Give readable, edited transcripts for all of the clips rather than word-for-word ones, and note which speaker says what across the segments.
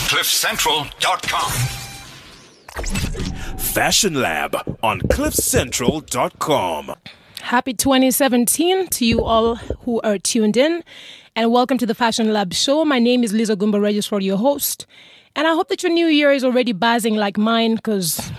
Speaker 1: CliffCentral.com.
Speaker 2: Fashion Lab on CliffCentral.com.
Speaker 3: Happy 2017 to you all who are tuned in, and welcome to the Fashion Lab show. My name is Liza Gumba Registrar, your host, and I hope that your new year is already buzzing like mine, because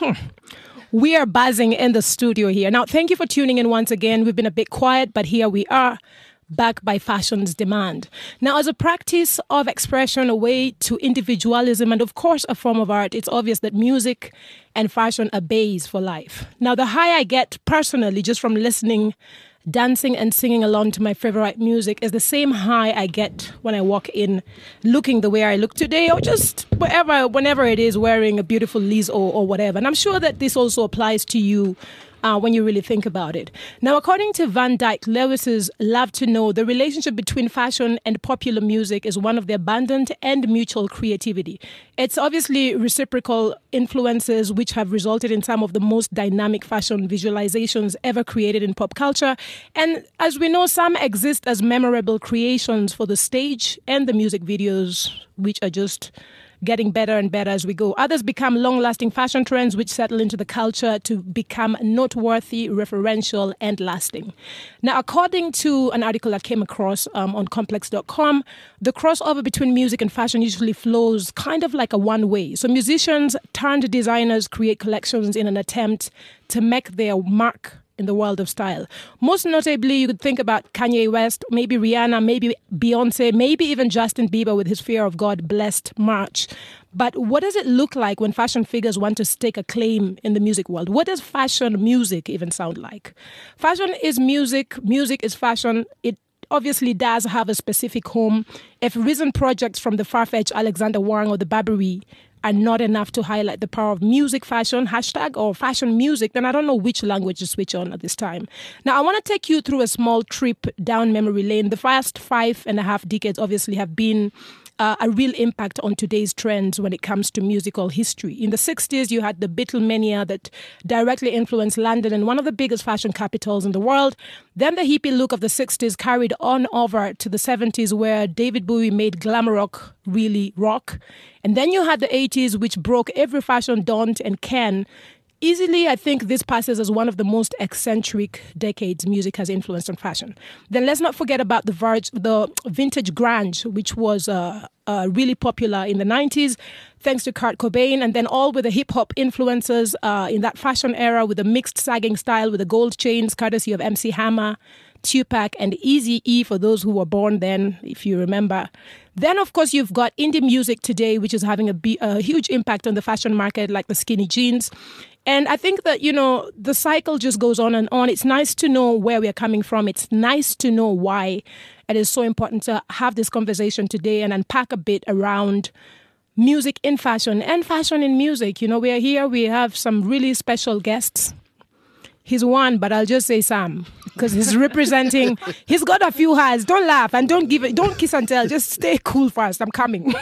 Speaker 3: we are buzzing in the studio here. Now, thank you for tuning in once again. We've been a bit quiet, but here we are, back by fashion's demand. Now, as a practice of expression, a way to individualism, and of course a form of art, it's obvious that music and fashion are base for life. Now, the high I get personally just from listening, dancing and singing along to my favorite music is the same high I get when I walk in looking the way I look today, or just whenever it is, wearing a beautiful Liz or whatever. And I'm sure that this also applies to you when you really think about it. Now, according to Van Dyke Lewis's Love to Know, the relationship between fashion and popular music is one of the abundant and mutual creativity. It's obviously reciprocal influences which have resulted in some of the most dynamic fashion visualizations ever created in pop culture. And as we know, some exist as memorable creations for the stage and the music videos, which are just getting better and better as we go. Others become long-lasting fashion trends which settle into the culture to become noteworthy, referential, and lasting. Now, according to an article I came across on complex.com, the crossover between music and fashion usually flows kind of like a one-way. So musicians turned designers create collections in an attempt to make their mark in the world of style. Most notably, you could think about Kanye West, maybe Rihanna, maybe Beyonce, maybe even Justin Bieber with his Fear of God blessed march. But what does it look like when fashion figures want to stake a claim in the music world? What does fashion music even sound like? Fashion is music, music is fashion. It obviously does have a specific home. If recent projects from the far-fetched Alexander Wang or the Burberry are not enough to highlight the power of music, fashion, hashtag, or fashion music, then I don't know which language to switch on at this time. Now, I want to take you through a small trip down memory lane. The past 5.5 decades obviously have been a real impact on today's trends when it comes to musical history. In the 60s, you had the Beatlemania that directly influenced London and one of the biggest fashion capitals in the world. Then the hippie look of the 60s carried on over to the 70s, where David Bowie made glam rock really rock. And then you had the 80s, which broke every fashion daunt and can. Easily, I think this passes as one of the most eccentric decades music has influenced on fashion. Then let's not forget about the vintage grunge, which was really popular in the 90s, thanks to Kurt Cobain, and then all with the hip-hop influences in that fashion era with a mixed sagging style with the gold chains, courtesy of MC Hammer, Tupac, and Eazy-E for those who were born then, if you remember. Then, of course, you've got indie music today, which is having a huge impact on the fashion market, like the skinny jeans. And I think that, you know, the cycle just goes on and on. It's nice to know where we're coming from. It's nice to know why it is so important to have this conversation today and unpack a bit around music in fashion and fashion in music. You know, we are here. We have some really special guests. He's one, but I'll just say Sam, because he's representing, he's got a few highs. Don't laugh and don't kiss and tell. Just stay cool first. I'm coming.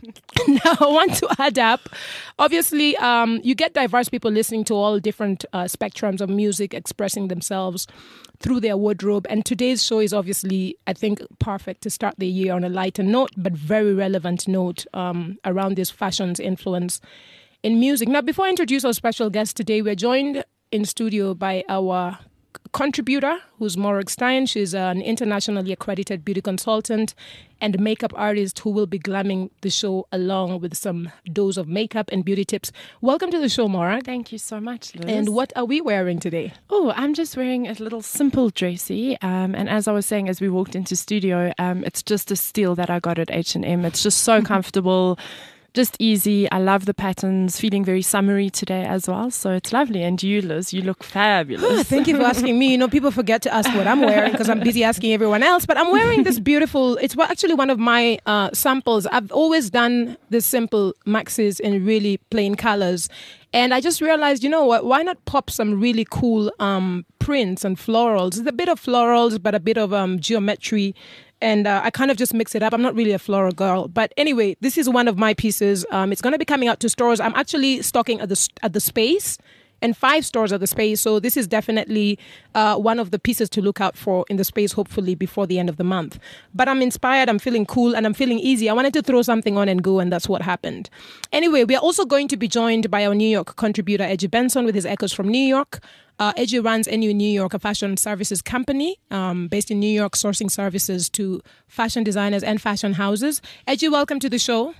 Speaker 3: Now, I want to add up. Obviously, you get diverse people listening to all different spectrums of music, expressing themselves through their wardrobe. And today's show is obviously, I think, perfect to start the year on a lighter note, but very relevant note around this fashion's influence in music. Now, before I introduce our special guest today, we're joined in studio by our contributor, who's Morag Stein. She's an internationally accredited beauty consultant and makeup artist who will be glamming the show along with some dose of makeup and beauty tips. Welcome to the show, Morag.
Speaker 4: Thank you so much, Liz.
Speaker 3: And what are we wearing today?
Speaker 4: Oh, I'm just wearing a little simple dressy. And as I was saying, as we walked into studio, it's just a steal that I got at H&M. It's just so comfortable. Just easy. I love the patterns, feeling very summery today as well. So it's lovely. And you, Liz, you look fabulous.
Speaker 3: Thank you for asking me. You know, people forget to ask what I'm wearing because I'm busy asking everyone else. But I'm wearing this beautiful, it's actually one of my samples. I've always done this simple maxis in really plain colors. And I just realized, you know what, why not pop some really cool prints and florals? It's a bit of florals, but a bit of geometry. And I kind of just mix it up. I'm not really a floral girl. But anyway, this is one of my pieces. It's going to be coming out to stores. I'm actually stocking at the Space and 5 stores at the space. So this is definitely one of the pieces to look out for in the space, hopefully before the end of the month. But I'm inspired, I'm feeling cool, and I'm feeling easy. I wanted to throw something on and go, and that's what happened. Anyway, we are also going to be joined by our New York contributor, Edgy Benson, with his Echoes from New York. Edgy runs NU New York, a fashion services company based in New York, sourcing services to fashion designers and fashion houses. Edgy, welcome to the show.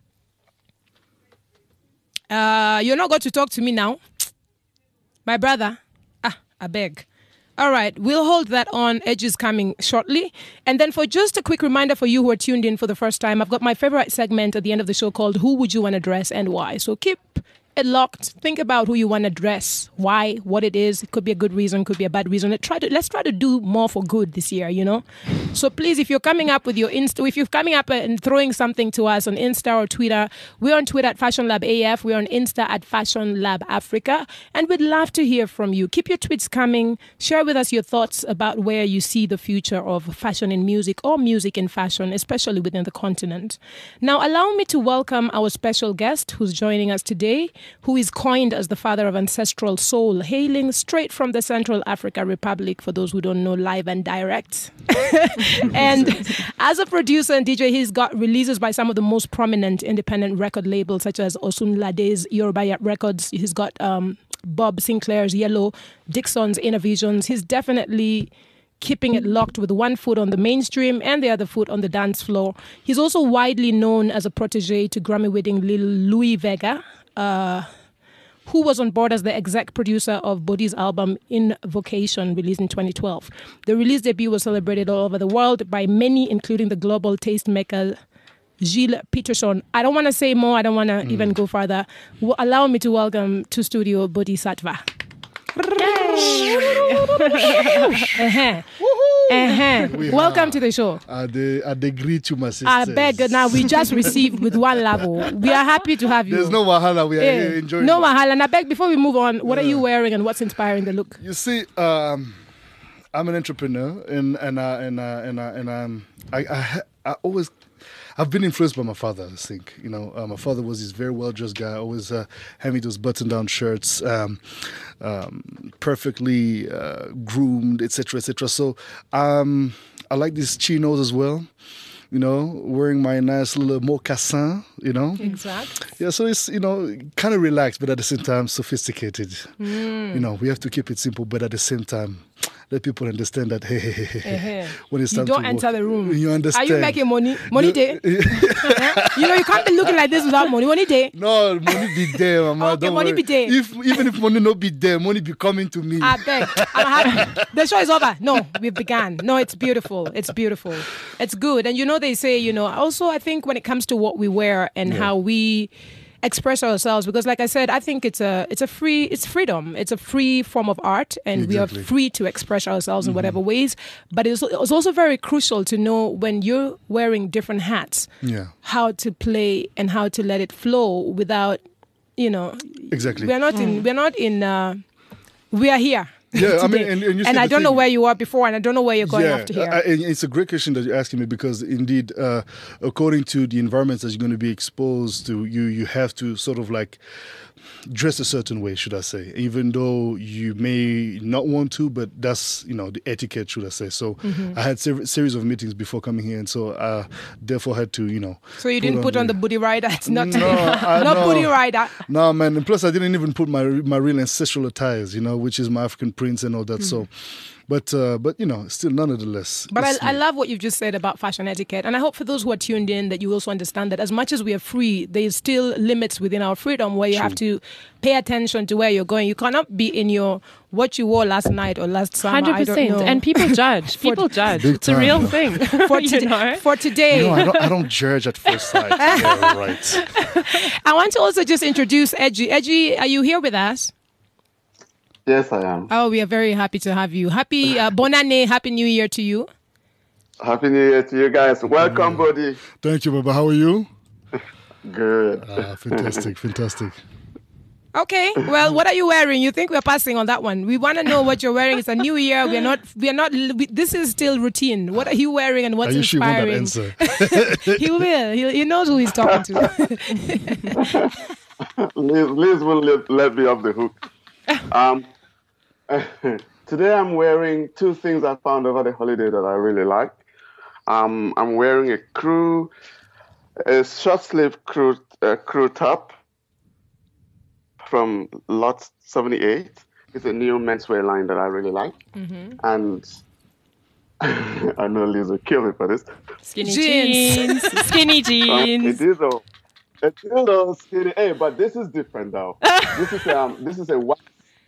Speaker 3: You're not going to talk to me now. My brother. I beg. All right, we'll hold that on. Edgy's coming shortly. And then for just a quick reminder for you who are tuned in for the first time, I've got my favorite segment at the end of the show called Who Would You Want to Dress and Why? So keep it locked. Think about who you want to dress, why, what it is. It could be a good reason, could be a bad reason. Let's try to do more for good this year, you know. So please, if you're coming up with your Insta, if you're coming up and throwing something to us on Insta or Twitter, we're on Twitter at Fashion Lab AF, we're on Insta at Fashion Lab Africa, and we'd love to hear from you. Keep your tweets coming. Share with us your thoughts about where you see the future of fashion in music or music in fashion, especially within the continent. Now, allow me to welcome our special guest who's joining us today, who is coined as the father of ancestral soul, hailing straight from the Central Africa Republic, for those who don't know, live and direct. And as a producer and DJ, he's got releases by some of the most prominent independent record labels, such as Osunlade's Yoruba Records. He's got Bob Sinclair's Yellow, Dixon's Inner Visions. He's definitely keeping it locked with one foot on the mainstream and the other foot on the dance floor. He's also widely known as a protege to Grammy-winning Lil Louis Vega, who was on board as the exec producer of Bodhi's album Invocation, released in 2012. The release debut was celebrated all over the world by many, including the global tastemaker Gilles Peterson. I don't want to say more. I don't want to even go further. Allow me to welcome to studio Bodhisattva. Welcome to the show.
Speaker 1: They greet you, my sisters.
Speaker 3: I beg. Now we just received with one level. We are happy to have you.
Speaker 1: There's no wahala. We are enjoying.
Speaker 3: No wahala. And I beg, before we move on, what are you wearing and what's inspiring the look?
Speaker 1: You see, I'm an entrepreneur, I've been influenced by my father, I think. You know, my father was this very well-dressed guy, always had me those button-down shirts, perfectly groomed, etc., etc. So I like these chinos as well. You know, wearing my nice little moccasin, you know.
Speaker 3: Exactly.
Speaker 1: Yeah, so it's, you know, kind of relaxed, but at the same time sophisticated. You know, we have to keep it simple, but at the same time, let people understand that, hey. When it's time
Speaker 3: you don't enter the room.
Speaker 1: You understand.
Speaker 3: Are you making money? Money day? You know, you can't be looking like this without money. Money day?
Speaker 1: No, money be there, mama.
Speaker 3: Okay, money be there.
Speaker 1: Even if money not be there, money be coming to me.
Speaker 3: I beg. I'm happy. The show is over. No, we've begun. No, it's beautiful. It's beautiful. It's good. And you know, they say, you know, also I think when it comes to what we wear and how we express ourselves, because like I said, I think it's freedom. It's a free form of art, and we are free to express ourselves in whatever ways. But it's also very crucial to know when you're wearing different hats, how to play and how to let it flow without, you know.
Speaker 1: Exactly.
Speaker 3: We are here.
Speaker 1: Yeah, I mean,
Speaker 3: and I don't know where you were before, and I don't know where you're going after here.
Speaker 1: It's a great question that you're asking me, because indeed, according to the environments that you're going to be exposed to, you have to sort of like dress a certain way, should I say, even though you may not want to, but that's, you know, the etiquette, should I say. So I had series of meetings before coming here, and so I therefore had to, you know.
Speaker 3: So you didn't put on the booty rider? It's not booty rider.
Speaker 1: No, man. And plus, I didn't even put my real ancestral attires, you know, which is my African prints and all that. So. But you know, still nonetheless.
Speaker 3: But I love what you've just said about fashion etiquette. And I hope for those who are tuned in that you also understand that as much as we are free, there's still limits within our freedom where you have to pay attention to where you're going. You cannot be in your what you wore last night or last summer. 100%.
Speaker 4: I don't know. And people judge. People judge. It's a real thing.
Speaker 3: For today.
Speaker 1: No, I don't judge at first sight. Yeah, right.
Speaker 3: I want to also just introduce Edgy. Edgy, are you here with us?
Speaker 5: Yes, I am.
Speaker 3: Oh, we are very happy to have you. Happy Bonne année, Happy New Year to you.
Speaker 5: Happy New Year to you guys. Welcome, buddy.
Speaker 1: Thank you, Baba. How are you?
Speaker 5: Good.
Speaker 1: Fantastic.
Speaker 3: Okay, well, what are you wearing? You think we're passing on that one? We want to know what you're wearing. It's a new year. This is still routine. What are you wearing and what's inspiring?
Speaker 1: Sure you want that answer?
Speaker 3: He will. He knows who he's talking to.
Speaker 5: Liz will let me off the hook. Today I'm wearing two things I found over the holiday that I really like. I'm wearing a short sleeve crew top from Lot 78. It's a new menswear line that I really like. And I know Liz will kill me for this.
Speaker 4: Skinny jeans. Skinny jeans.
Speaker 5: It is a skinny. Hey, but this is different though. This is a white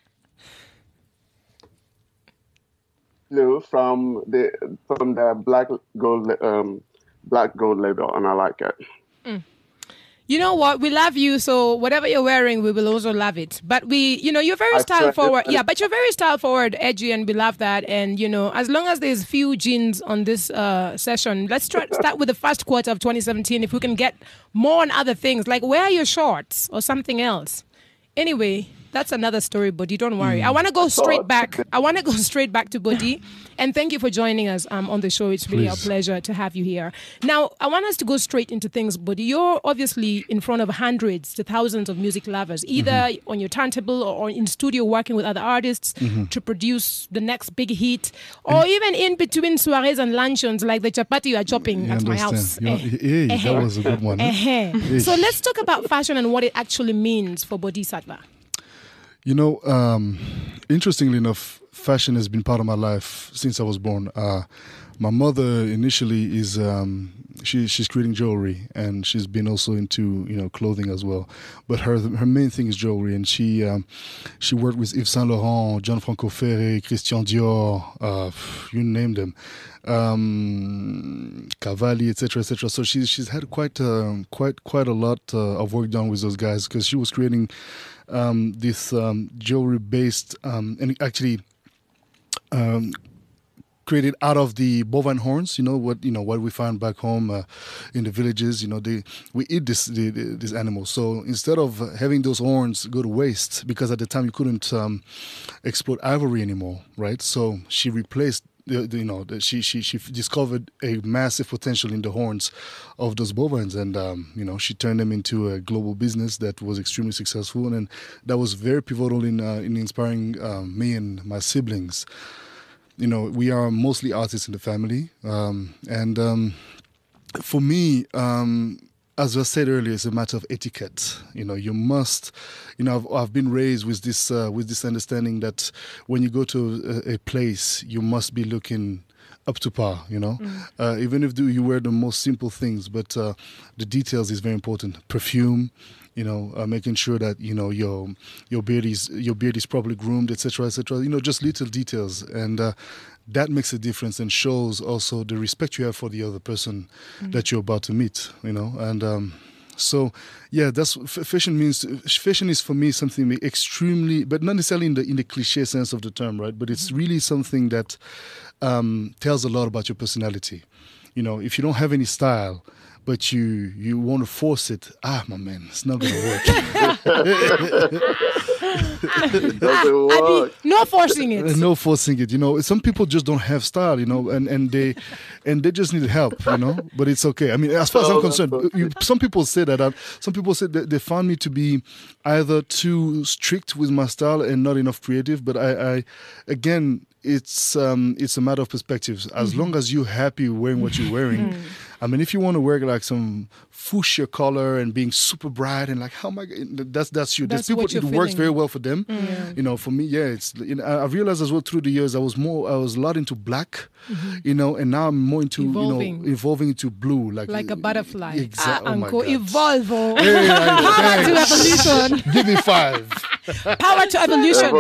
Speaker 5: blue from the black gold label, and I like it.
Speaker 3: You know what? We love you, so whatever you're wearing, we will also love it. But you're very style forward. Yeah, but you're very style forward, edgy, and we love that. And, as long as there's few jeans on this session, let's start with the first quarter of 2017. If we can get more on other things, like wear your shorts or something else. Anyway, that's another story, Bodi. Don't worry. I want to go straight back. To Bodi. And thank you for joining us on the show. It's really a pleasure to have you here. Now, I want us to go straight into things, Bodi. You're obviously in front of hundreds to thousands of music lovers, either on your turntable or in studio working with other artists to produce the next big hit, or even in between soirees and luncheons like the chapati you are chopping at my house.
Speaker 1: That was a good one.
Speaker 3: So let's talk about fashion and what it actually means for Bodhisattva.
Speaker 1: Interestingly enough, fashion has been part of my life since I was born. My mother initially is she's creating jewelry, and she's been also into clothing as well. But her main thing is jewelry, and she worked with Yves Saint Laurent, Gianfranco Ferré, Christian Dior, you name them, Cavalli, etc., etc. So she's had quite a lot of work done with those guys, because she was creating this jewelry based and actually created out of the bovine horns. What we find back home in the villages. We eat this animal. So instead of having those horns go to waste, because at the time you couldn't exploit ivory anymore, right? So she replaced. She discovered a massive potential in the horns of those bovines, and she turned them into a global business that was extremely successful, and that was very pivotal in inspiring me and my siblings. We are mostly artists in the family, and for me, as I said earlier, it's a matter of etiquette. You must. I've been raised with this understanding that when you go to a place, you must be looking up to par. Even if you wear the most simple things, but the details is very important. Perfume. Making sure that your beard is properly groomed, etc., etc. Just little details, and that makes a difference and shows also the respect you have for the other person that you're about to meet. And so yeah, that's fashion means. Fashion is for me something extremely, but not necessarily in the cliche sense of the term, right? But it's really something that tells a lot about your personality. If you don't have any style, but you want to force it, my man, it's not going to work.
Speaker 3: No forcing it.
Speaker 1: No forcing it. Some people just don't have style, and they just need help, But it's okay. I mean, as far as I'm concerned, some people say that. Some people say that they found me to be either too strict with my style and not enough creative. But I again, it's a matter of perspectives. As long as you're happy wearing what you're wearing. I mean, if you want to wear like some fuchsia color and being super bright and like, oh my God, that's you. There's people, it works very well for them. For me, it's. I've realized as well through the years, I was a lot into black, and now I'm more into evolving into blue, like a
Speaker 3: butterfly.
Speaker 1: Exactly.
Speaker 3: Uncle, evolve.
Speaker 1: Hey,
Speaker 3: Power to evolution.
Speaker 1: Give me 5.
Speaker 3: Power to evolution.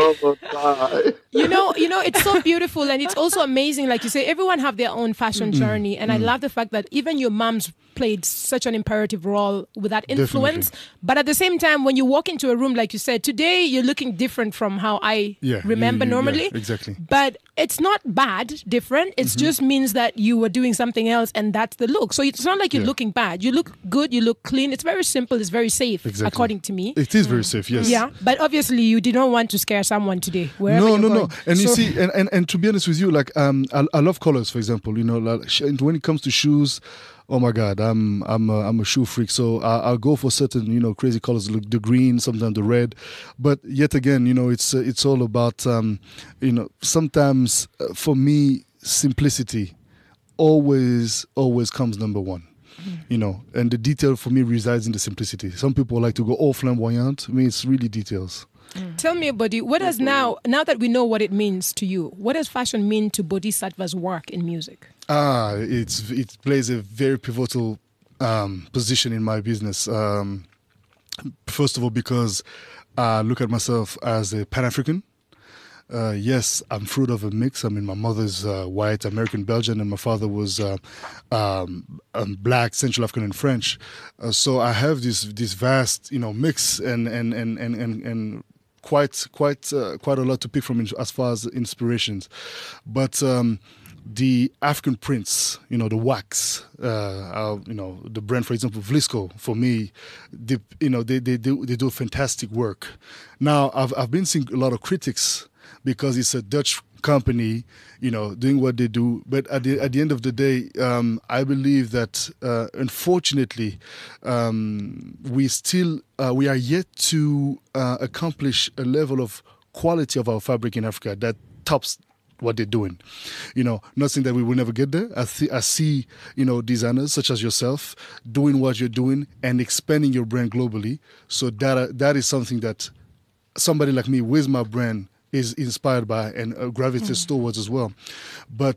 Speaker 3: It's so beautiful, and it's also amazing. Like you say, everyone have their own fashion journey, and I love the fact that even your mom's played such an imperative role with that influence. Definitely. But at the same time, when you walk into a room, like you said, today you're looking different from how I remember normally.
Speaker 1: Yeah, exactly.
Speaker 3: But it's not bad, different. It just means that you were doing something else, and that's the look. So it's not like you're looking bad. You look good. You look clean. It's very simple. It's very safe, according to me.
Speaker 1: It is very safe, yes.
Speaker 3: Yeah, but obviously obviously you did not want to scare someone today. Wherever
Speaker 1: No.
Speaker 3: you're going.
Speaker 1: And you
Speaker 3: So-
Speaker 1: see, and to be honest with you, like I love colors, for example. You know, like, when it comes to shoes, oh my God, I'm a shoe freak. So I'll go for certain, you know, crazy colors, like the green, sometimes the red. But yet again, you know, it's all about, you know, sometimes for me, simplicity always comes number one. You know, and the detail for me resides in the simplicity. Some people like to go all flamboyant. I mean, it's really details.
Speaker 3: Tell me, Bodhi, what does now that we know what it means to you, what does fashion mean to Bodhisattva's work in music?
Speaker 1: It plays a very pivotal position in my business. First of all, because I look at myself as a Pan-African. Yes, I'm fruit of a mix. I mean, my mother's white, American, Belgian, and my father was black, Central African, and French. So I have this vast, you know, mix and quite a lot to pick from as far as inspirations. But the African prints, you know, the wax, you know, the brand, for example, Vlisco, for me, they do fantastic work. Now, I've been seeing a lot of critics because it's a Dutch company, you know, doing what they do. But at the end of the day, I believe that unfortunately, we are yet to accomplish a level of quality of our fabric in Africa that tops what they're doing. You know, not saying that we will never get there. I see, you know, designers such as yourself doing what you're doing and expanding your brand globally. So that is something that somebody like me with my brand is inspired by and gravitates towards as well. But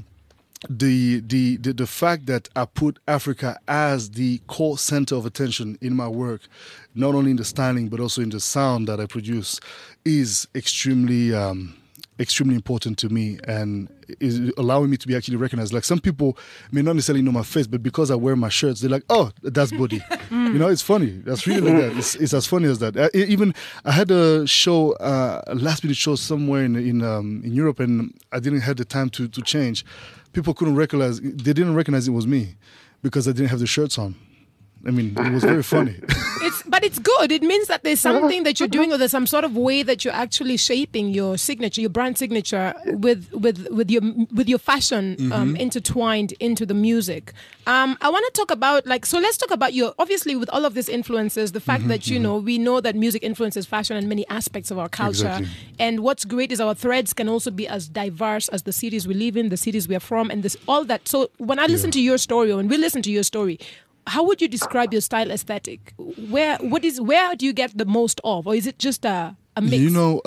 Speaker 1: the fact that I put Africa as the core center of attention in my work, not only in the styling but also in the sound that I produce, is extremely important to me and is allowing me to be actually recognized. Like, some people may not necessarily know my face, but because I wear my shirts, they're like, oh, that's Bodhi. You know, it's funny. That's really like that. It's as funny as that. I had a show, a last minute show somewhere in Europe, and I didn't have the time to change. People couldn't recognize, they didn't recognize it was me because I didn't have the shirts on. I mean, it was very funny.
Speaker 3: But it's good. It means that there's something that you're doing, or there's some sort of way that you're actually shaping your signature, your brand signature, with your fashion intertwined into the music. I want to talk about, like, so let's talk about your, obviously with all of these influences, the fact that, you know, we know that music influences fashion and many aspects of our culture.
Speaker 1: Exactly.
Speaker 3: And what's great is our threads can also be as diverse as the cities we live in, the cities we are from, and this all that. So when I listen to your story, or when we listen to your story, how would you describe your style aesthetic? Where do you get the most of, or is it just a mix?
Speaker 1: You know,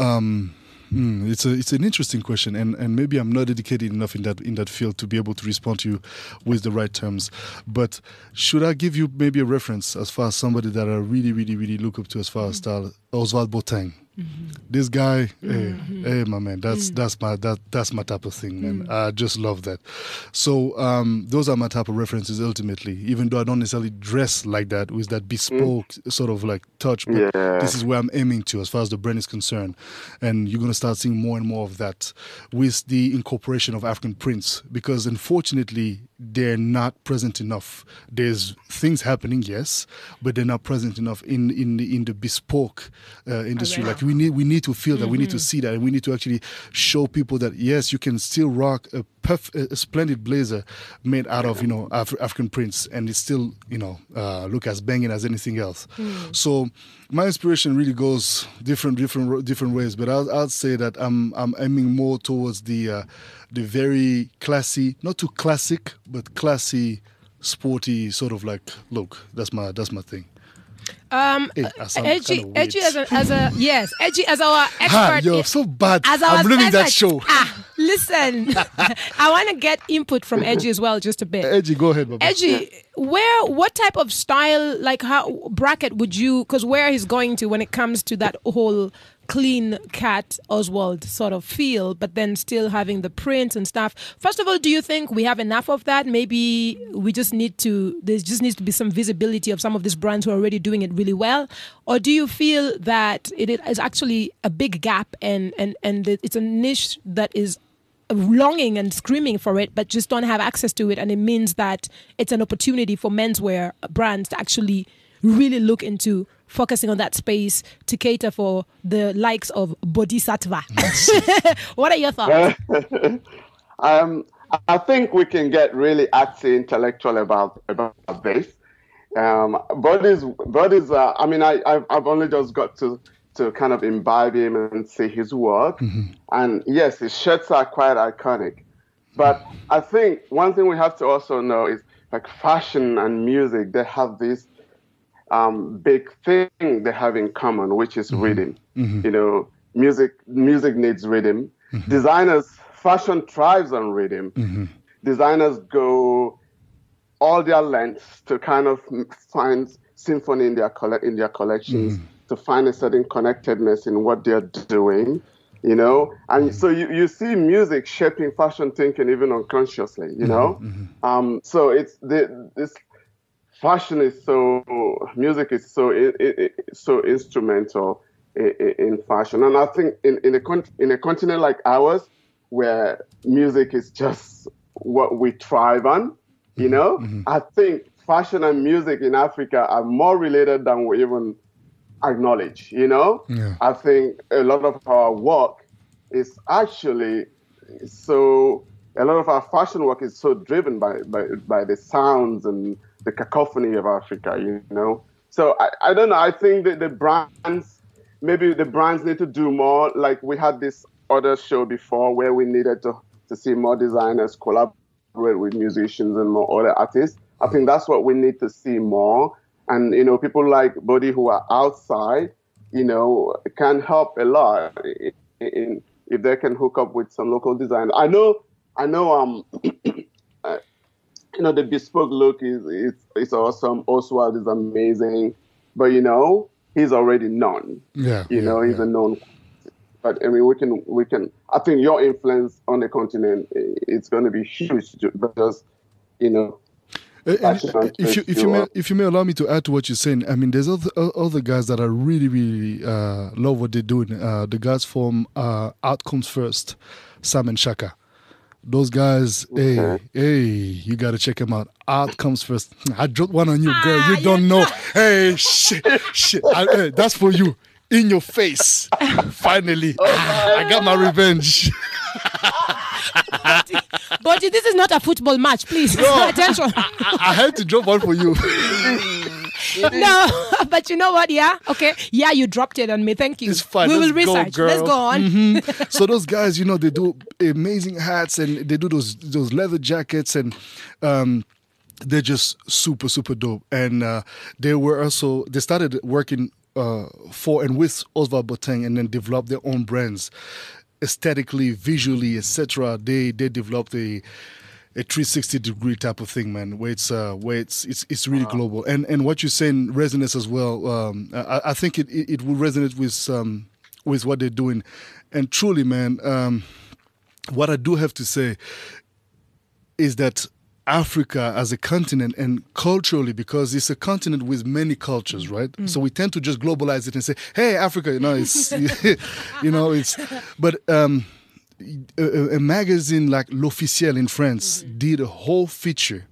Speaker 1: it's an interesting question, and maybe I'm not educated enough in that field to be able to respond to you with the right terms. But should I give you maybe a reference as far as somebody that I really, really, really look up to as far as style? Oswald Boateng. This guy, hey, my man, that's my type of thing, man. I just love that. So those are my type of references ultimately, even though I don't necessarily dress like that with that bespoke sort of like touch, but this is where I'm aiming to as far as the brand is concerned. And you're going to start seeing more and more of that with the incorporation of African prints, because unfortunately they're not present enough. There's things happening, yes, but they're not present enough in the bespoke industry. Like we need to feel that, we need to see that, and we need to actually show people that yes, you can still rock a splendid blazer made out of, you know, African prints, and it still, you know, look as banging as anything else. So my inspiration really goes different ways, but I'd say that I'm aiming more towards the very classy, not too classic, but classy, sporty sort of like look. That's my thing.
Speaker 3: Edgy as our expert.
Speaker 1: You're so bad.
Speaker 3: As our
Speaker 1: I'm leaving that
Speaker 3: specialist.
Speaker 1: show.
Speaker 3: Listen, I want to get input from Edgy as well, just a bit.
Speaker 1: Edgy, go ahead, Baba.
Speaker 3: Edgy, what type of style, like how bracket would you, because where he's going to when it comes to that whole clean cat Oswald sort of feel, but then still having the print and stuff. First of all, do you think we have enough of that? Maybe there just needs to be some visibility of some of these brands who are already doing it really well? Or do you feel that it is actually a big gap and it's a niche that is longing and screaming for it, but just don't have access to it, and it means that it's an opportunity for menswear brands to actually really look into focusing on that space to cater for the likes of Bodhisattva. What are your thoughts?
Speaker 5: I think we can get really artsy intellectual about this. I've only just got to kind of imbibe him and see his work. And yes, his shirts are quite iconic. But I think one thing we have to also know is like fashion and music, they have this big thing they have in common, which is rhythm. You know, music needs rhythm. Fashion thrives on rhythm. Designers go all their lengths to kind of find symphony in their collections, to find a certain connectedness in what they're doing, you know. And so you see music shaping fashion thinking even unconsciously, you know. So it's this fashion is music is so instrumental in fashion. And I think in a continent like ours, where music is just what we thrive on, you know, I think fashion and music in Africa are more related than we even acknowledge, you know. I think a lot of our work is actually a lot of our fashion work is so driven by the sounds and the cacophony of Africa, you know. So I don't know, I think that the brands need to do more. Like we had this other show before where we needed to see more designers collaborate with musicians and more other artists. I think that's what we need to see more. And, you know, people like Bodhi who are outside, you know, can help a lot in if they can hook up with some local designers. I know, you know, the bespoke look is awesome. Oswald is amazing, but, you know, he's already known. He's a known. But I mean, we can. I think your influence on the continent it's going to be huge because, you know.
Speaker 1: If you may allow me to add to what you're saying, I mean, there's other guys that are really love what they're doing. The guys from Art Comes First, Sam and Shaka. Those guys, hey, you got to check them out. Art Comes First. I dropped one on you, girl. You don't know. Hey, shit. Hey, that's for you. In your face. Finally. I got my revenge.
Speaker 3: But this is not a football match, please. No, attention.
Speaker 1: I had to drop one for you.
Speaker 3: No, but you know what? Yeah, okay. Yeah, you dropped it on me. Thank you.
Speaker 1: It's fine.
Speaker 3: We will research. Let's go on.
Speaker 1: So those guys, you know, they do amazing hats and they do those leather jackets and they're just super, super dope. And they started working for and with Oswald Boateng and then developed their own brands. Aesthetically, visually, etc., they developed a 360-degree type of thing, man. Where it's really global, and what you're saying resonates as well. I think it will resonate with what they're doing, and truly, man. What I do have to say is that Africa as a continent and culturally, because it's a continent with many cultures, right? So we tend to just globalize it and say, "Hey, Africa," But a magazine like L'Officiel in France did a whole feature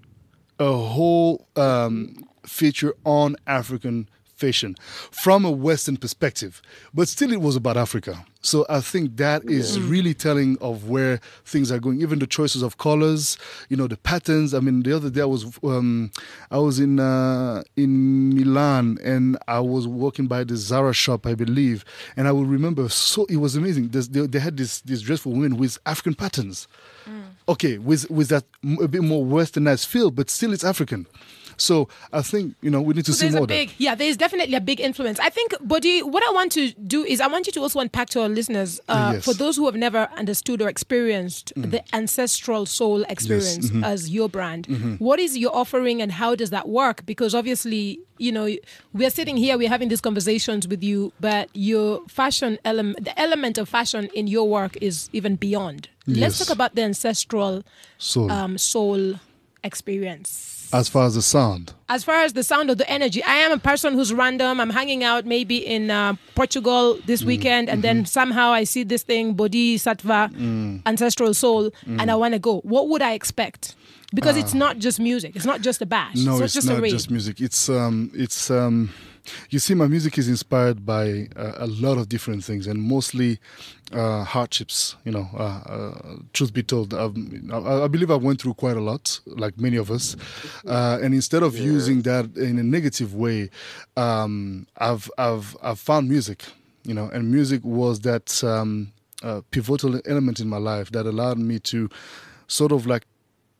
Speaker 1: on African fashion from a Western perspective, but still it was about Africa. So I think that is really telling of where things are going. Even the choices of colors, you know, the patterns. I mean, the other day I was in Milan and I was walking by the Zara shop, I believe, and I will remember. So it was amazing. They had this dress for women with African patterns. Okay, with that a bit more westernized feel, but still it's African. So I think, you know, we need to see more of that.
Speaker 3: Yeah, there's definitely a big influence. I think, Bodhi, what I want to do is I want you to also unpack to our listeners, for those who have never understood or experienced the ancestral soul experience as your brand. What is your offering and how does that work? Because obviously, you know, we're sitting here, we're having these conversations with you, but your fashion element, the element of fashion in your work is even beyond. Let's talk about the ancestral soul experience.
Speaker 1: As far as the sound?
Speaker 3: As far as the sound of the energy. I am a person who's random. I'm hanging out maybe in Portugal this weekend and then somehow I see this thing, Bodhisattva, ancestral soul, and I want to go. What would I expect? Because it's not just music. It's not just a bash.
Speaker 1: No,
Speaker 3: it's
Speaker 1: it's
Speaker 3: just
Speaker 1: not
Speaker 3: a
Speaker 1: just music. It's You see, my music is inspired by a lot of different things, and mostly hardships. Truth be told, I believe I went through quite a lot, like many of us. And instead of using that in a negative way, I've found music. And music was that pivotal element in my life that allowed me to sort of like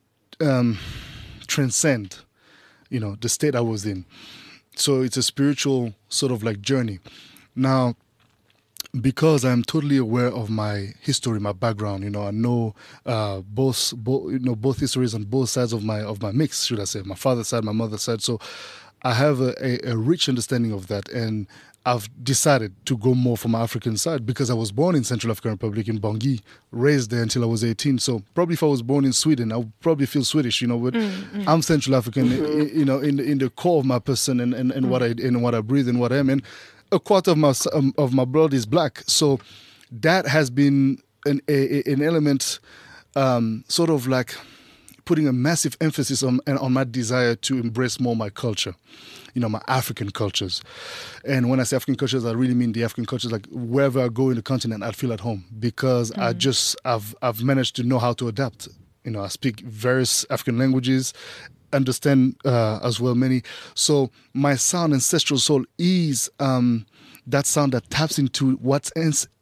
Speaker 1: transcend, the state I was in. So it's a spiritual sort of like journey. Now, because I'm totally aware of my history, my background, I know both histories on both sides of my mix, should I say, my father's side, my mother's side. So I have a rich understanding of that, and I've decided to go more for my African side because I was born in Central African Republic in Bangui, raised there until I was 18. So probably if I was born in Sweden, I would probably feel Swedish, but I'm Central African, in the core of my person and what I breathe and what I am. And a quarter of my blood is black. So that has been an element, sort of like putting a massive emphasis on my desire to embrace more my culture, my African cultures. And when I say African cultures, I really mean the African cultures, like wherever I go in the continent, I feel at home because I've managed to know how to adapt. I speak various African languages, understand as well many. So my sound, Ancestral Soul, is that sound that taps into what's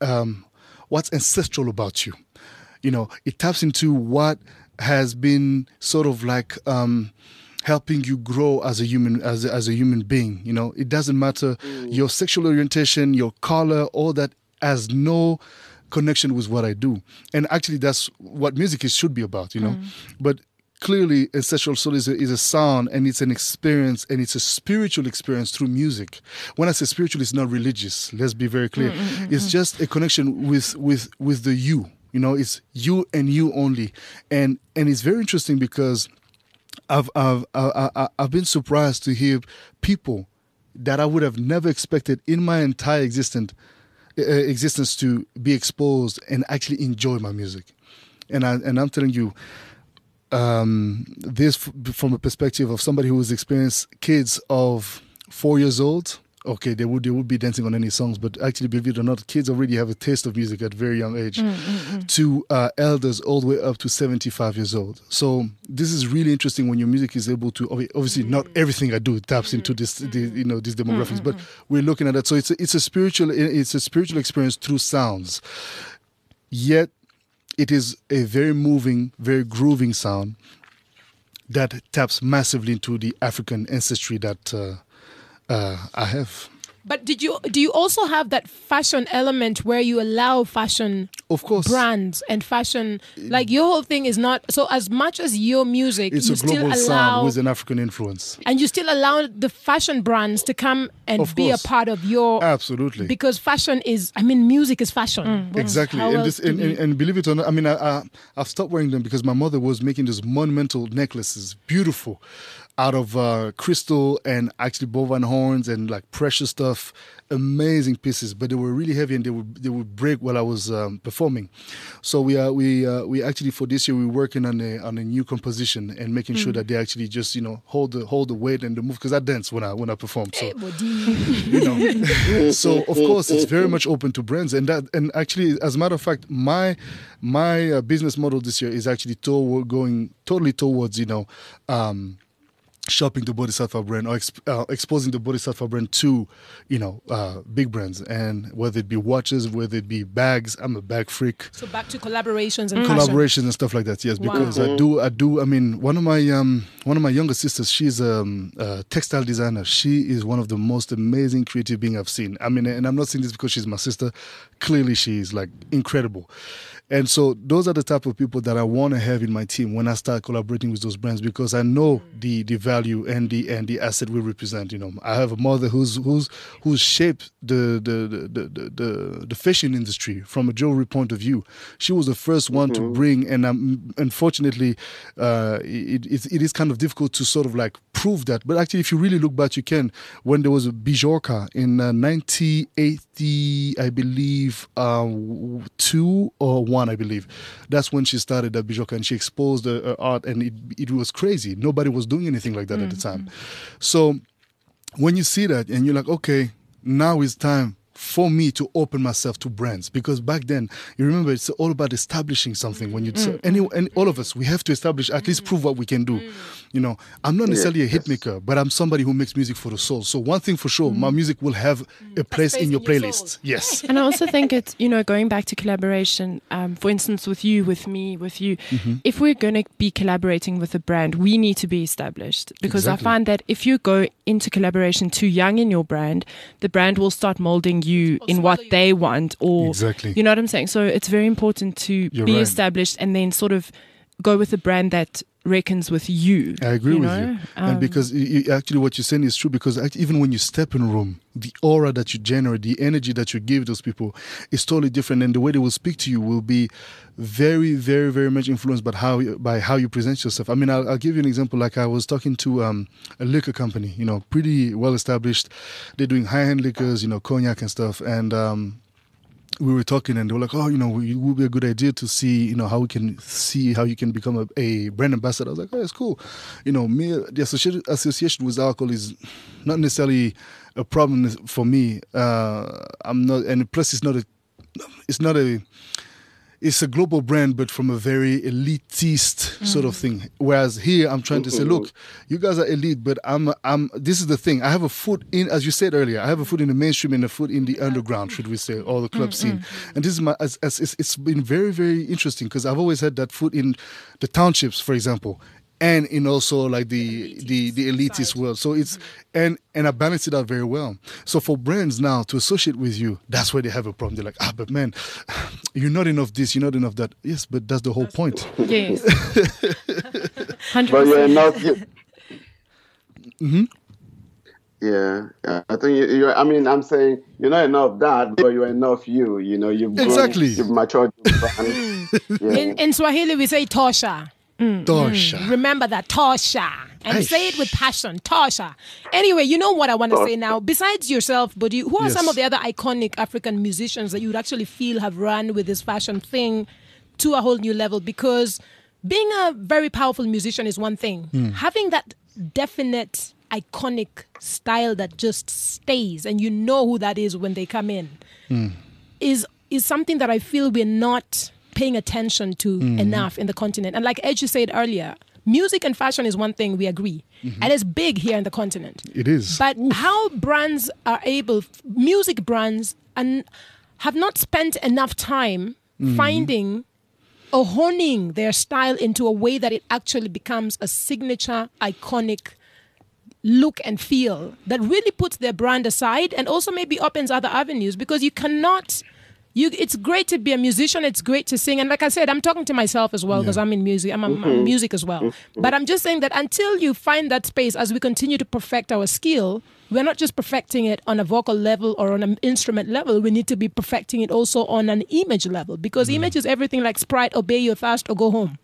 Speaker 1: ancestral about you. It taps into what has been sort of like helping you grow as a human being. It doesn't matter your sexual orientation, your color, all that has no connection with what I do. And actually, that's what music should be about. But clearly, Ancestral Soul is a sound, and it's an experience, and it's a spiritual experience through music. When I say spiritual, it's not religious. Let's be very clear. It's just a connection with the you. It's you and you only, and it's very interesting because I've been surprised to hear people that I would have never expected in my entire existence to be exposed and actually enjoy my music, and I'm telling you, this from a perspective of somebody who has experienced kids of 4 years old. Okay, they would be dancing on any songs, but actually, believe it or not, kids already have a taste of music at a very young age, to elders all the way up to 75 years old. So this is really interesting when your music is able to, obviously not everything I do taps into these demographics, but we're looking at that. So it's a spiritual experience through sounds, yet it is a very moving, very grooving sound that taps massively into the African ancestry that I have.
Speaker 3: But do you also have that fashion element where you allow fashion,
Speaker 1: of course,
Speaker 3: brands and fashion? Like your whole thing is not so. As much as your music,
Speaker 1: it's
Speaker 3: you
Speaker 1: a
Speaker 3: still
Speaker 1: global
Speaker 3: allow
Speaker 1: sound with an African influence,
Speaker 3: and you still allow the fashion brands to come and
Speaker 1: of
Speaker 3: be
Speaker 1: course.
Speaker 3: a part of your
Speaker 1: absolutely,
Speaker 3: because fashion is. music is fashion.
Speaker 1: Exactly, and believe it or not, I've stopped wearing them because my mother was making these monumental necklaces, beautiful, out of crystal and actually bovine horns and like precious stuff, amazing pieces. But they were really heavy and they would break while I was performing. So we actually for this year we're working on a new composition and making sure that they actually just hold the weight and the move, because I dance when I perform. So so of course it's very much open to brands, and actually, as a matter of fact, my business model this year is actually going totally towards shopping the Bodhisattva brand or exposing the Bodhisattva brand to, big brands, and whether it be watches, whether it be bags. I'm a bag freak.
Speaker 3: So back to collaborations and
Speaker 1: collaborations and stuff like that. Yes, because I do. One of my younger sisters, she's a textile designer. She is one of the most amazing creative beings I've seen. And I'm not saying this because she's my sister. Clearly, she is like incredible. And so those are the type of people that I want to have in my team when I start collaborating with those brands, because I know the value and the asset we represent. I have a mother who's shaped the fashion industry from a jewelry point of view. She was the first one to bring, and unfortunately, it is kind of difficult to sort of like prove that. But actually, if you really look back, you can. When there was a Bijorka in 1980, I believe, 2 or 1. I believe that's when she started that Bijorka, and she exposed her art, and it was crazy. Nobody was doing anything like that at the time. So when you see that and you're like, okay, now it's time for me to open myself to brands, because back then, you remember, it's all about establishing something. When you and all of us, we have to establish, at least prove what we can do. You know, I'm not necessarily a hit maker, but I'm somebody who makes music for the soul. So one thing for sure, my music will have a place in your playlist. Yes.
Speaker 4: And I also think it's, going back to collaboration, for instance, with you, with me, with you, if we're going to be collaborating with a brand, we need to be established, because
Speaker 1: Exactly.
Speaker 4: I find that if you go into collaboration too young in your brand, the brand will start molding you in what they want, or
Speaker 1: Exactly.
Speaker 4: you know what I'm saying? So it's very important to
Speaker 1: You're
Speaker 4: be
Speaker 1: right.
Speaker 4: established and then sort of go with a brand that reckons with you.
Speaker 1: I agree with
Speaker 4: know?
Speaker 1: you. And because actually what you're saying is true, because even when you step in a room, the aura that you generate, the energy that you give those people is totally different. And the way they will speak to you will be very, very, very much influenced by how you present yourself. I mean, I'll give you an example. Like I was talking to a liquor company, pretty well established. They're doing high-end liquors, cognac and stuff. And we were talking and they were like, oh, it would be a good idea to see, how we can see how you can become a brand ambassador. I was like, oh, it's cool. Me, the association with alcohol is not necessarily a problem for me. I'm not, and plus it's a global brand, but from a very elitist sort of thing. Whereas here, I'm trying to say, look, you guys are elite, but this is the thing. I have a foot in, as you said earlier, I have a foot in the mainstream and a foot in the underground, should we say, or the club scene. And this is it's been very, very interesting, because I've always had that foot in the townships, for example, and in also like the elitist world. So it's and I balance it out very well. So for brands now to associate with you, that's where they have a problem. They're like, but man, you're not enough this, you're not enough that. Yes, but that's the whole point.
Speaker 4: Yes. 100%.
Speaker 5: But you're not. Yeah, I think I mean, I'm saying you're not enough that, but you're enough you. You've grown,
Speaker 1: Exactly.
Speaker 5: you've matured.
Speaker 3: In Swahili, we say tosha.
Speaker 1: Tosha.
Speaker 3: Remember that, Tosha. And say it with passion, Tosha. Anyway, you know what I want to say now? Besides yourself, Buddy, who are some
Speaker 1: Yes.
Speaker 3: of the other iconic African musicians that you would actually feel have run with this fashion thing to a whole new level? Because being a very powerful musician is one thing. Having that definite, iconic style that just stays and you know who that is when they come in is something that I feel we're not paying attention to enough in the continent. And like Edge said earlier, music and fashion is one thing, we agree. And it's big here in the continent.
Speaker 1: It is.
Speaker 3: But how brands are able, music brands, and have not spent enough time finding or honing their style into a way that it actually becomes a signature, iconic look and feel that really puts their brand aside and also maybe opens other avenues, because you cannot... it's great to be a musician. It's great to sing. And like I said, I'm talking to myself as well, because I'm in music. I'm in music as well. But I'm just saying that until you find that space, as we continue to perfect our skill, we're not just perfecting it on a vocal level or on an instrument level. We need to be perfecting it also on an image level, because image is everything like Sprite, Obey Your Thirst, or Go Home.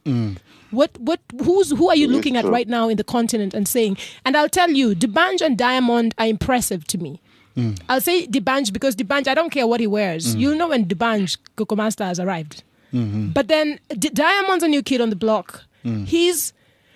Speaker 3: Who are you looking at right now in the continent and saying? And I'll tell you, D'banj and Diamond are impressive to me. I'll say D'banj because D'banj, I don't care what he wears. You'll know when D'banj Coco Master has arrived. But then Diamond's a new kid on the block. He's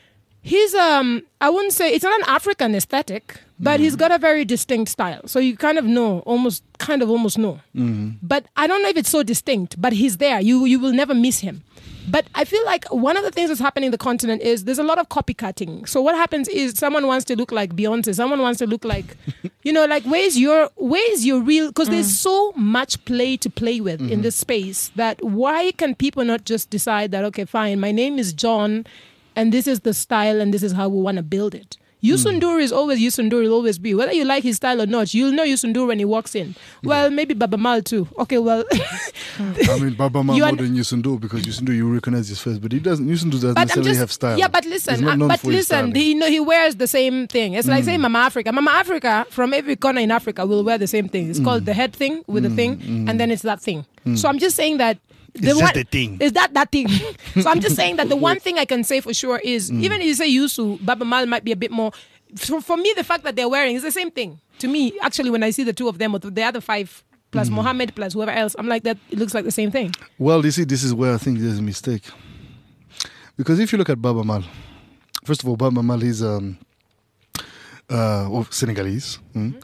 Speaker 3: I wouldn't say it's not an African aesthetic, but he's got a very distinct style. So you kind of know, almost know. But I don't know if it's so distinct, but he's there. You will never miss him. But I feel like one of the things that's happening in the continent is there's a lot of copycatting. So what happens is someone wants to look like Beyonce, someone wants to look like, like where's your real, because there's so much play to play with in this space, that why can people not just decide that, okay, fine, my name is John and this is the style and this is how we want to build it. Youssou N'Dour is always Youssou N'Dour, will always be. Whether you like his style or not, you'll know Youssou N'Dour when he walks in. Well, maybe Baba Mal too. Okay, well...
Speaker 1: I mean, Baba Mal more than Youssou N'Dour, because Youssou N'Dour, you recognize his face, but Youssou N'Dour doesn't necessarily have style.
Speaker 3: Yeah, but listen, he wears the same thing. It's like, say, Mama Africa. Mama Africa, from every corner in Africa, will wear the same thing. It's called the head thing with the thing, and then it's that thing. So I'm just saying that...
Speaker 1: It's just the thing.
Speaker 3: Is that thing? So I'm just saying that the one thing I can say for sure is, even if you say Youssou, Baba Mal might be a bit more... For me, the fact that they're wearing is the same thing. To me, actually, when I see the two of them, or the other five, plus Mohammed, plus whoever else, I'm like, that it looks like the same thing.
Speaker 1: Well, you see, this is where I think there's a mistake. Because if you look at Baba Mal, first of all, Baba Mal is or Senegalese.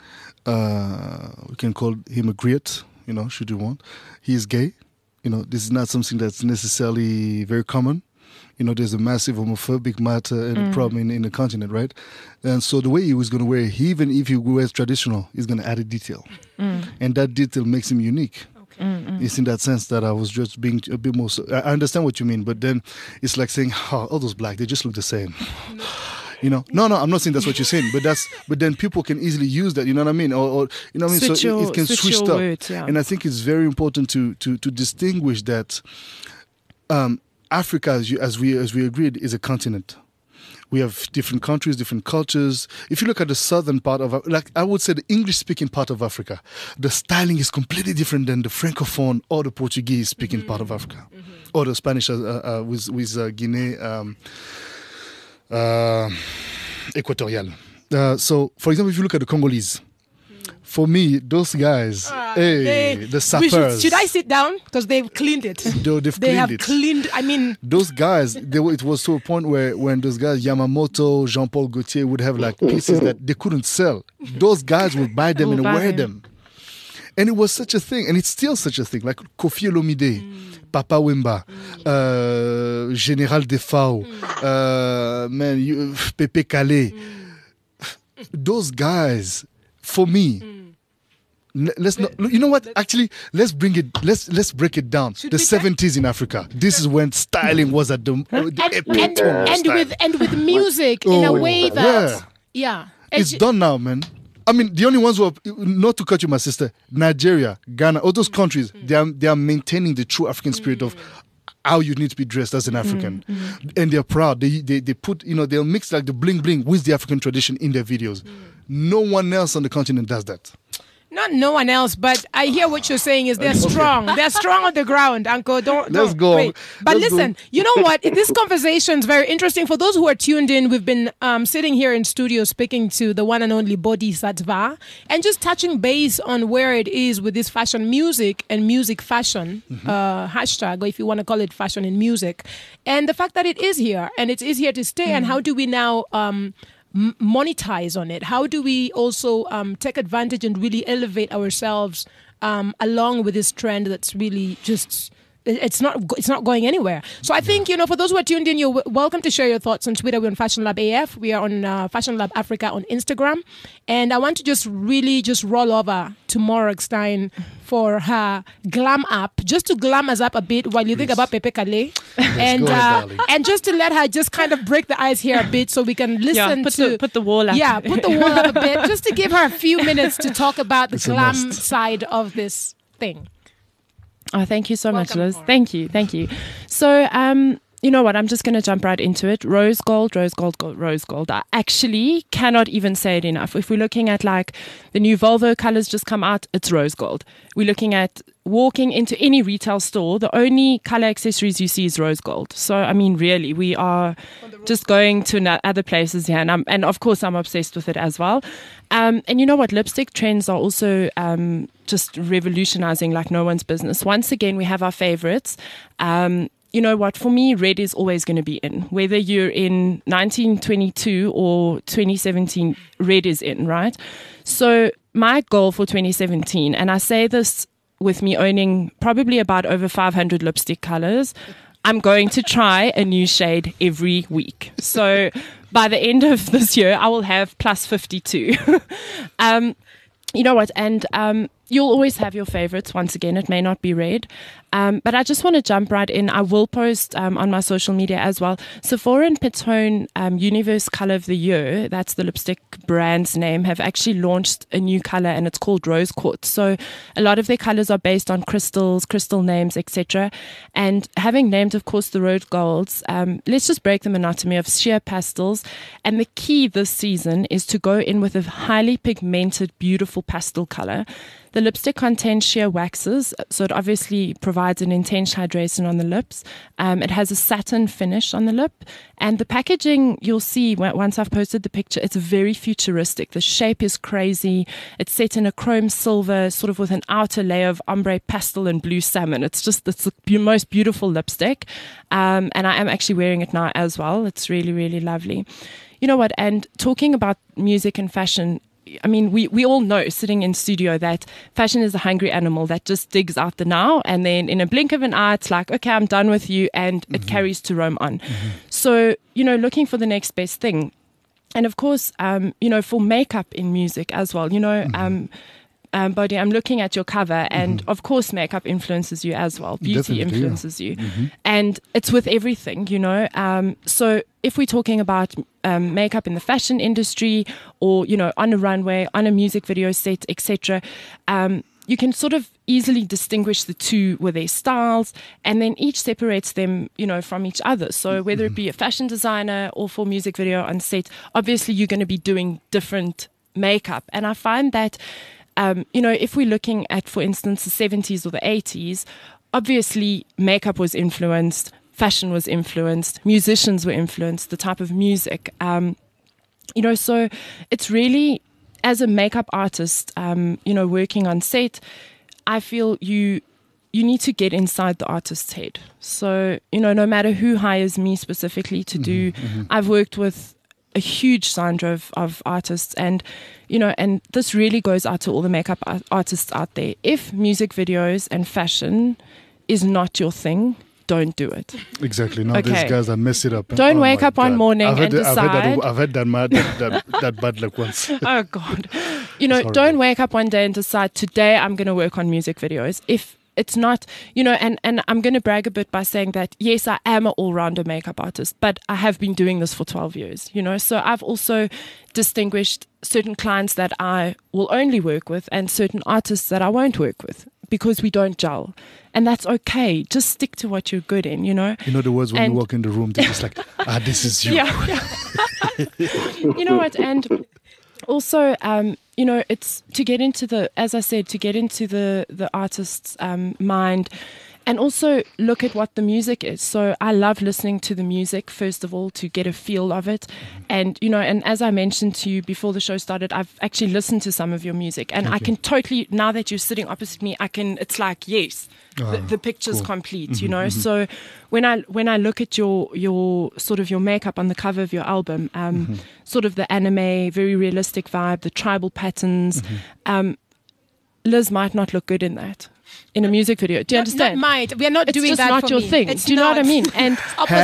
Speaker 1: We can call him a griot, should you want. He is gay. This is not something that's necessarily very common. There's a massive homophobic matter and problem in the continent, right? And so the way he was going to wear, even if he wears traditional, he's going to add a detail. And that detail makes him unique. It's in that sense that I was just being a bit more... I understand what you mean, but then it's like saying, all those black, they just look the same. No, I'm not saying that's what you're saying, but then people can easily use that, you know what I mean? Or you know what I mean? So it can switch stuff.
Speaker 4: Words, yeah.
Speaker 1: And I think it's very important to distinguish that Africa, as we agreed, is a continent. We have different countries, different cultures. If you look at the southern part of, I would say the English-speaking part of Africa, the styling is completely different than the Francophone or the Portuguese-speaking part of Africa, or the Spanish with Guinea Equatorial. So, for example, if you look at the Congolese, for me, those guys, the sappers.
Speaker 3: Should I sit down? Because they've cleaned it.
Speaker 1: They've cleaned it. Those guys, it was to a point where when those guys, Yamamoto, Jean-Paul Gaultier, would have like pieces that they couldn't sell. Those guys would buy them and wear them. And it was such a thing, and it's still such a thing. Like Kofi Olomide, Papa Wemba, General Defao, Pepe Calais. Those guys, for me, let's not. You know what? Actually, let's break it down. The 70s in Africa. This is when styling was at the epitome.
Speaker 3: And with music in a way that
Speaker 1: it's done now, man. I mean, the only ones who are, not to cut you, my sister, Nigeria, Ghana, all those countries, they are maintaining the true African spirit of how you need to be dressed as an African. And they're proud. They put, they'll mix like the bling bling with the African tradition in their videos. No one else on the continent does that.
Speaker 3: Not no one else, but I hear what you're saying is they're strong. They're strong on the ground, Uncle.
Speaker 1: Let's go.
Speaker 3: Wait. But listen, you know what? This conversation is very interesting. For those who are tuned in, we've been sitting here in studio speaking to the one and only Bodhisattva and just touching base on where it is with this fashion music and music fashion hashtag, or if you want to call it fashion in music, and the fact that it is here and it is here to stay. And how do we now monetize on it? How do we also take advantage and really elevate ourselves along with this trend that's really just it's not going anywhere. So I think, for those who are tuned in, you're welcome to share your thoughts on Twitter. We're on Fashion Lab AF. We are on Fashion Lab Africa on Instagram. And I want to just roll over to Maura Stein for her glam up, just to glam us up a bit while you think about Pepe Calais. And and just to let her just kind of break the ice here a bit so we can listen
Speaker 4: put the wall up.
Speaker 3: Yeah, put the wall up a bit, just to give her a few minutes to talk about the glam side of this thing.
Speaker 4: Oh, thank you so much, Liz. Thank you. So, you know what? I'm just going to jump right into it. Rose gold, rose gold, rose gold. I actually cannot even say it enough. If we're looking at like the new Volvo colors just come out, it's rose gold. We're looking at walking into any retail store, the only color accessories you see is rose gold. So, I mean, really, we are just going to other places here. And of course, I'm obsessed with it as well. And you know what? Lipstick trends are also just revolutionizing like no one's business. Once again, we have our favorites. You know what? For me, red is always going to be in. Whether you're in 1922 or 2017, red is in, right? So my goal for 2017, and I say this with me owning probably about over 500 lipstick colors, I'm going to try a new shade every week. So by the end of this year, I will have plus 52. You know what? And you'll always have your favorites. Once again, it may not be red. But I just want to jump right in. I will post on my social media as well. Sephora and Pantone Universe Color of the Year, that's the lipstick brand's name, have actually launched a new color and it's called Rose Quartz. So a lot of their colors are based on crystals, crystal names, etc. And having named, of course, the rose golds, let's just break the monotony of sheer pastels. And the key this season is to go in with a highly pigmented, beautiful pastel color. The lipstick contains sheer waxes, so it obviously provides an intense hydration on the lips. It has a satin finish on the lip. And the packaging, you'll see once I've posted the picture, it's very futuristic. The shape is crazy. It's set in a chrome silver, sort of with an outer layer of ombre pastel and blue salmon. It's the most beautiful lipstick. And I am actually wearing it now as well. It's really, really lovely. you know what? And talking about music and fashion, I mean, we all know sitting in studio that fashion is a hungry animal that just digs out the now, and then in a blink of an eye, it's like, okay, I'm done with you, and it carries to roam on. So, you know, looking for the next best thing. And of course, you know, for makeup in music as well, you know, Bodhi, I'm looking at your cover, and of course, makeup influences you as well. Beauty influences you, and it's with everything, you know. So if we're talking about makeup in the fashion industry, or you know, on a runway, on a music video set, etc., you can sort of easily distinguish the two with their styles, and then each separates them, you know, from each other. So whether it be a fashion designer or for music video on set, obviously you're going to be doing different makeup, and I find that. You know, if we're looking at, for instance, the 70s or the 80s, obviously makeup was influenced, fashion was influenced, musicians were influenced, the type of music. You know, so it's really, as a makeup artist, you know, working on set, I feel you need to get inside the artist's head. So, you know, no matter who hires me specifically to do, I've worked with a huge genre of artists, and you know, and this really goes out to all the makeup artists out there. If music videos and fashion is not your thing, don't do it.
Speaker 1: Exactly. No, these guys that mess it up.
Speaker 4: Don't wake up one morning and decide.
Speaker 1: I've had that bad luck once.
Speaker 4: Oh God. You know, don't wake up one day and decide, today I'm going to work on music videos. If it's not, you know, and I'm going to brag a bit by saying that, yes, I am an all-rounder makeup artist, but I have been doing this for 12 years, you know, so I've also distinguished certain clients that I will only work with and certain artists that I won't work with because we don't gel. And that's okay. Just stick to what you're good in, you know.
Speaker 1: You know the words when you walk in the room, they're just like, this is you.
Speaker 4: Yeah. You know what? And also, you know, it's to get into the, as I said, to get into the artist's mind, and also look at what the music is. So I love listening to the music, first of all, to get a feel of it. And, you know, and as I mentioned to you before the show started, I've actually listened to some of your music, and I can totally, now that you're sitting opposite me, it's like, yes, the picture's complete, you know. So when I look at your sort of your makeup on the cover of your album, sort of the anime, very realistic vibe, the tribal patterns, Liz might not look good in that. In a music video, do you understand?
Speaker 3: Not might. We are not doing that.
Speaker 4: It's just not your thing. Do you know what I mean? And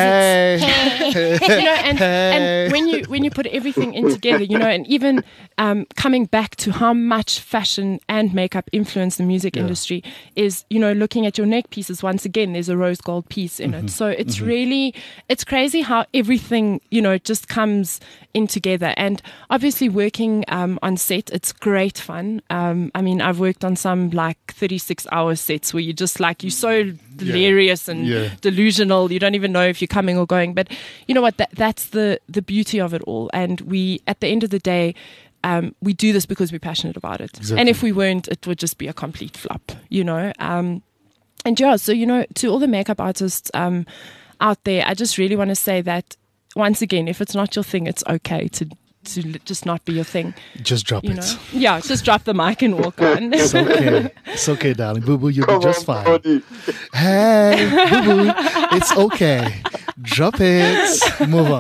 Speaker 3: opposites.
Speaker 4: You know, and when you put everything in together, you know, and even coming back to how much fashion and makeup influence the music industry is, you know, looking at your neck pieces. Once again, there's a rose gold piece in it, so it's really, it's crazy how everything, you know, just comes in together. And obviously, working on set, it's great fun. I mean, I've worked on some like 36-hour sets where you just like, you're so delirious and delusional, you don't even know if you're coming or going. But you know what, that's the beauty of it all. And we, at the end of the day, we do this because we're passionate about it. Exactly. And if we weren't, it would just be a complete flop, you know. And yeah, so, you know, to all the makeup artists out there, I just really want to say that, once again, if it's not your thing, it's okay to just not be your thing.
Speaker 1: Just drop it.
Speaker 4: Know? Yeah, just drop the mic and walk on.
Speaker 1: It's okay. It's okay, darling. Boo boo, you'll be just fine. Hey, boo boo, it's okay. Drop it. Move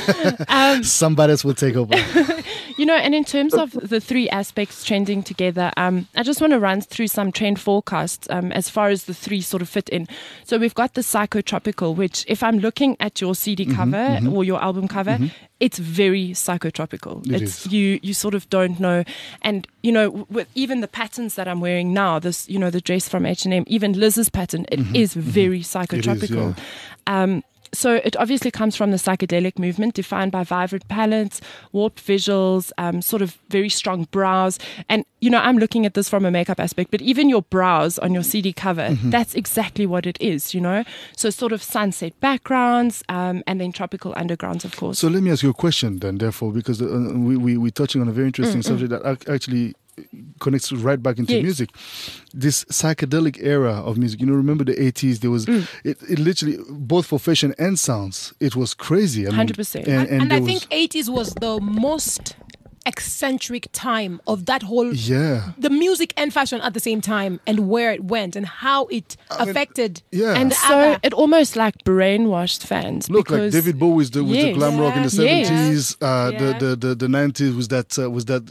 Speaker 1: on. Somebody else will take over.
Speaker 4: You know, and in terms of the three aspects trending together, I just want to run through some trend forecasts as far as the three sort of fit in. So we've got the psychotropical, which if I'm looking at your CD cover or your album cover, it's very psychotropical. You sort of don't know. And, you know, with even the patterns that I'm wearing now, this, you know, the dress from H&M, even Liz's pattern, it is very psychotropical. It is, so it obviously comes from the psychedelic movement, defined by vibrant palettes, warped visuals, sort of very strong brows. And, you know, I'm looking at this from a makeup aspect, but even your brows on your CD cover, that's exactly what it is, you know. So sort of sunset backgrounds and then tropical undergrounds, of course.
Speaker 1: So let me ask you a question then, therefore, because we're touching on a very interesting subject that actually connects right back into music. This psychedelic era of music, you know, remember the 80s, there was it literally, both for fashion and sounds, it was crazy. I mean,
Speaker 4: 100%.
Speaker 3: And I think 80s was the most eccentric time of that whole the music and fashion at the same time, and where it went and how it affected.
Speaker 4: And so it almost like brainwashed fans.
Speaker 1: Look, like David Bowie with the glam rock in the 70s, the 90s was that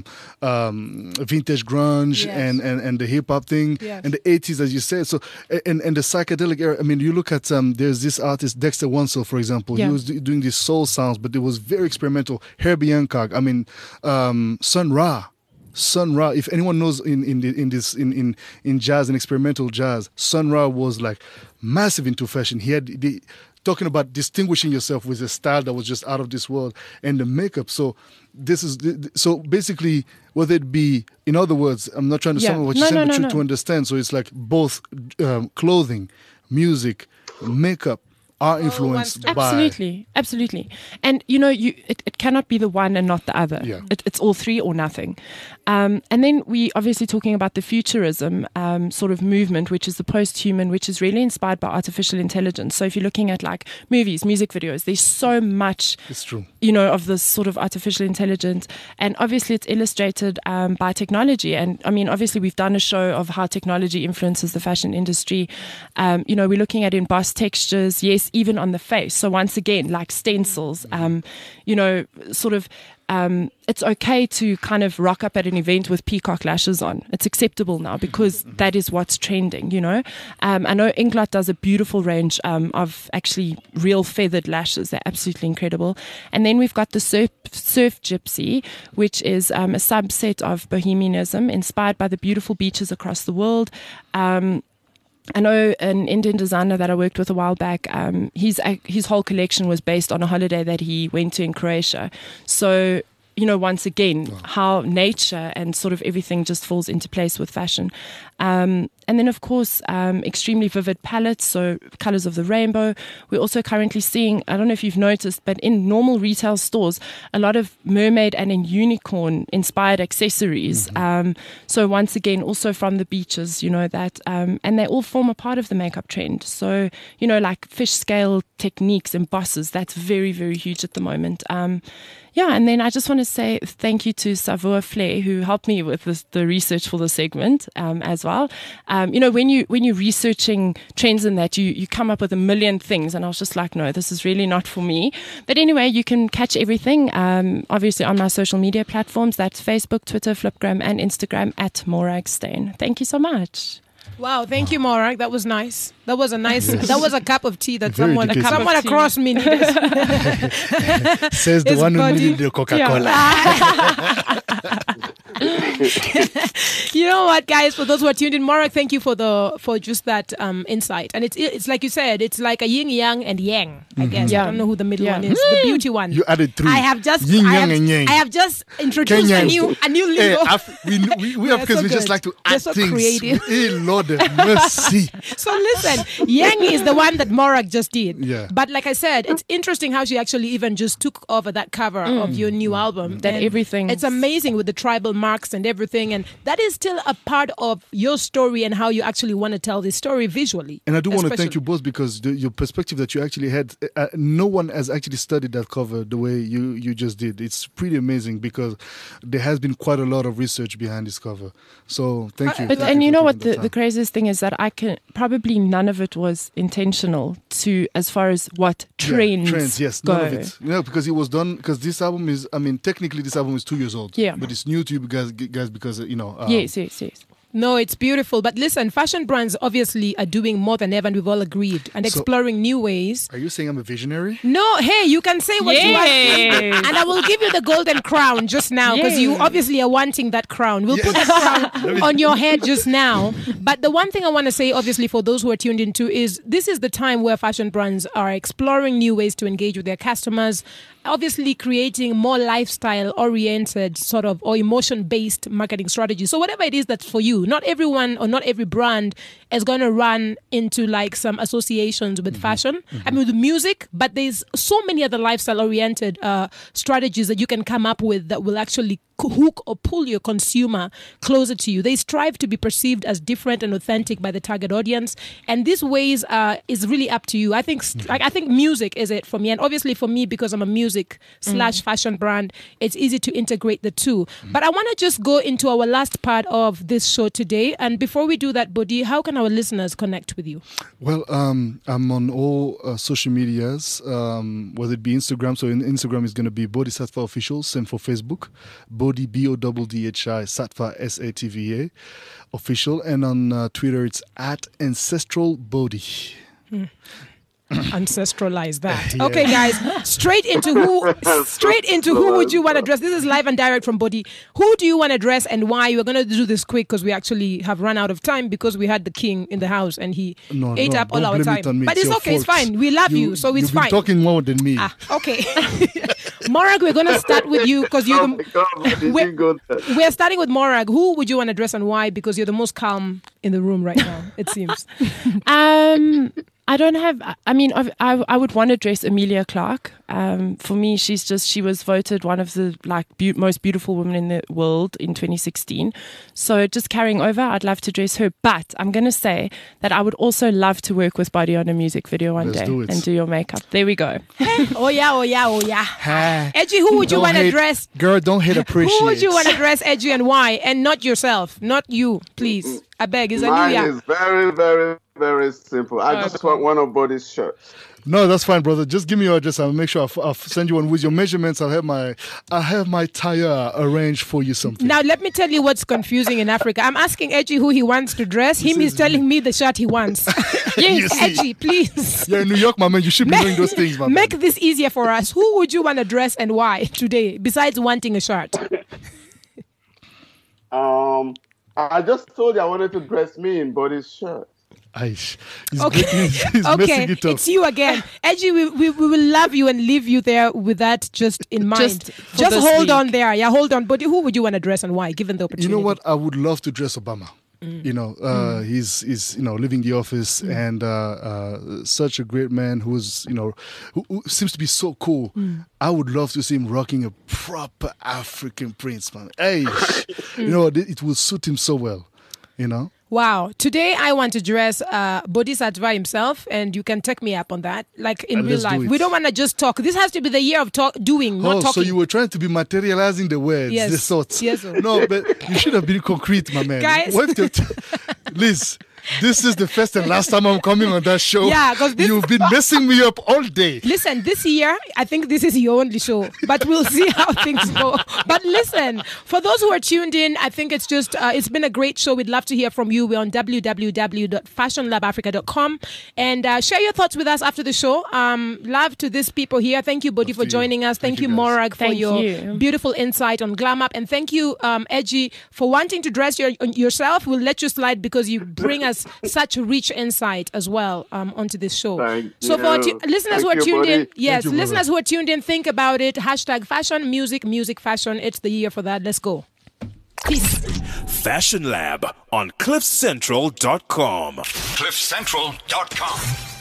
Speaker 1: vintage grunge and the hip hop thing, and the 80s, as you said. So and the psychedelic era. I mean, you look at there's this artist Dexter Wansel, for example. He was doing these soul sounds, but it was very experimental. Herbie Hancock. I mean, Sun Ra. If anyone knows in jazz and experimental jazz, Sun Ra was like massive into fashion. He had talking about distinguishing yourself with a style that was just out of this world, and the makeup. So basically, whether it be, in other words, I'm not trying to sum up what you said, but to understand. So it's like both clothing, music, makeup are influenced by...
Speaker 4: Absolutely. And, you know, it cannot be the one and not the other.
Speaker 1: Yeah.
Speaker 4: It's all three or nothing. And then we obviously talking about the futurism sort of movement, which is the post-human, which is really inspired by artificial intelligence. So if you're looking at like movies, music videos, there's so much,
Speaker 1: it's true,
Speaker 4: you know, of this sort of artificial intelligence. And obviously it's illustrated by technology. And I mean, obviously we've done a show of how technology influences the fashion industry. You know, we're looking at embossed textures, yes, even on the face. So once again, like stencils, you know, sort of, it's okay to kind of rock up at an event with peacock lashes on. It's acceptable now because that is what's trending, you know. I know Inglot does a beautiful range of actually real feathered lashes. They're absolutely incredible. And then we've got the surf gypsy, which is a subset of bohemianism inspired by the beautiful beaches across the world. I know an Indian designer that I worked with a while back, his whole collection was based on a holiday that he went to in Croatia. So, you know, once again, how nature and sort of everything just falls into place with fashion. And then, of course, extremely vivid palettes, so colors of the rainbow. We're also currently seeing, I don't know if you've noticed, but in normal retail stores, a lot of mermaid and unicorn-inspired accessories. So once again, also from the beaches, you know, that, and they all form a part of the makeup trend. So, you know, like fish scale techniques and bosses, that's very, very huge at the moment. Yeah, and then I just want to say thank you to Savua Flair, who helped me with the research for the segment as well. You know, when you're researching trends in that, you come up with a million things, and I was just like, no, this is really not for me. But anyway, you can catch everything, obviously, on my social media platforms. That's Facebook, Twitter, Flipgram, and Instagram at Morag Steyn. Thank you so much.
Speaker 3: Wow, thank you, Morag. That was nice. That was a nice. That was a cup of tea that someone across me needed.
Speaker 1: Says the one who needed the Coca-Cola.
Speaker 3: You know what, guys? For those who are tuned in, Morag, thank you for just that insight. And it's like you said, it's like a yin yang and yang. I guess I don't know who the middle one is. The beauty one.
Speaker 1: You added three.
Speaker 3: I have just
Speaker 1: yin yang and yang.
Speaker 3: I have just introduced a new lingo.
Speaker 1: We Africans, we just like to add
Speaker 3: so
Speaker 1: things.
Speaker 3: Creative.
Speaker 1: Hey, Lord mercy.
Speaker 3: So listen, yang is the one that Morag just did.
Speaker 1: Yeah.
Speaker 3: But like I said, it's interesting how she actually even just took over that cover of your new album.
Speaker 4: That
Speaker 3: and
Speaker 4: everything.
Speaker 3: It's amazing with the tribal marks and everything, and that is still a part of your story and how you actually want to tell this story visually.
Speaker 1: And I do want to thank you both because your perspective that you actually had, no one has actually studied that cover the way you just did. It's pretty amazing because there has been quite a lot of research behind this cover. So thank you.
Speaker 4: And you know what the craziest thing is that probably none of it was intentional to as far as what trends
Speaker 1: yes,
Speaker 4: go.
Speaker 1: None of it. You know, because it was done because this album is, I mean, technically this album is 2 years old.
Speaker 4: Yeah.
Speaker 1: But it's new to you guys because, you know.
Speaker 4: Yes.
Speaker 3: No, it's beautiful. But listen, fashion brands obviously are doing more than ever, and we've all agreed, and exploring new ways.
Speaker 1: Are you saying I'm a visionary?
Speaker 3: No, hey, you can say what you want. And I will give you the golden crown just now because you obviously are wanting that crown. We'll put that crown on your head just now. But the one thing I want to say, obviously, for those who are tuned into is this is the time where fashion brands are exploring new ways to engage with their customers, obviously creating more lifestyle-oriented sort of or emotion-based marketing strategies. So whatever it is that's for you, you. Not everyone or not every brand is going to run into like some associations with fashion. I mean, with music, but there's so many other lifestyle-oriented strategies that you can come up with that will actually hook or pull your consumer closer to you. They strive to be perceived as different and authentic by the target audience, and these ways is really up to you. I think music is it for me, and obviously for me, because I'm a music / fashion brand, it's easy to integrate the two. But I want to just go into our last part of this show today, and before we do that, Bodi, how can our listeners connect with you?
Speaker 1: Well, I'm on all social medias, whether it be Instagram. So in Instagram is going to be Bodhisattva Official. Same for Facebook. Bodhi, Bodhi, Sattva, Satva Official. And on Twitter, it's at Ancestral Bodhi.
Speaker 3: Ancestralize that. Okay, guys, straight into who would you want to address? This is live and direct from Bodi. Who do you want to address and why? We're going to do this quick because we actually have run out of time because we had the king in the house and he ate up all our time. But it's okay, it's fine. We love you, so it's fine.
Speaker 1: You've been talking more than me.
Speaker 3: Okay. Morag, we're going to start with you because you're we're starting with Morag. Who would you want to address and why? Because you're the most calm in the room right now, it seems.
Speaker 4: I don't have, I mean, I would want to address Emilia Clarke. For me, she was voted one of the most beautiful women in the world in 2016. So just carrying over, I'd love to address her. But I'm going to say that I would also love to work with Bodi on a music video one day and do your makeup. There we go.
Speaker 3: Oh yeah. Edgy, who would you want to address?
Speaker 1: Girl, don't hate appreciate.
Speaker 3: Who would you want to address, Edgy, and why? And not yourself, not you, please. I beg.
Speaker 5: Mine is very, very, very simple. I just want one of Bodi's shirts.
Speaker 1: No, that's fine, brother. Just give me your address. I'll make sure I'll send you one with your measurements. I'll have my tire arranged for you something.
Speaker 3: Now, let me tell you what's confusing in Africa. I'm asking Edgy who he wants to dress. He's telling me the shirt he wants. Yes, Edgy, please.
Speaker 1: Yeah, in New York, my man, you should be doing those things, my man.
Speaker 3: Make this easier for us. Who would you want to dress and why today, besides wanting a shirt?
Speaker 5: I just told you I wanted to dress me in Bodi's shirt.
Speaker 1: He's
Speaker 3: okay,
Speaker 1: messing it up.
Speaker 3: It's you again. Edgy, we will love you and leave you there with that just in mind. Just hold on there. Yeah, hold on. But who would you want to dress and why, given the opportunity?
Speaker 1: You know what? I would love to dress Obama. You know, he's leaving the office and such a great man who seems to be so cool. I would love to see him rocking a proper African prince, man. Hey, you know, it will suit him so well, you know.
Speaker 3: Wow. Today I want to dress Bodhisattva himself, and you can take me up on that, like in real life. We don't want to just talk. This has to be the year of doing, not talking.
Speaker 1: So you were trying to be materializing the words, the thoughts.
Speaker 3: Yes.
Speaker 1: No, but you should have been concrete, my man.
Speaker 3: Guys.
Speaker 1: Liz, this is the first and last time I'm coming on that show.
Speaker 3: Yeah, because
Speaker 1: you've been messing me up all day.
Speaker 3: Listen, this year, I think this is your only show, but we'll see how things go. But listen, for those who are tuned in, I think it's just, it's been a great show. We'd love to hear from you. We're on www.fashionlabafrica.com and share your thoughts with us after the show. Love to these people here. Thank you, Bodi, for joining us. Thank you, Morag, for your beautiful insight on Glam Up. And thank you, Edgy, for wanting to dress yourself. We'll let you slide because you bring us such rich insight as well onto this show. So for listeners who are tuned in, listeners who are tuned in, think about it. # fashion, music, fashion. It's the year for that. Let's go. Peace.
Speaker 2: Fashion Lab on CliffCentral.com.
Speaker 6: CliffCentral.com.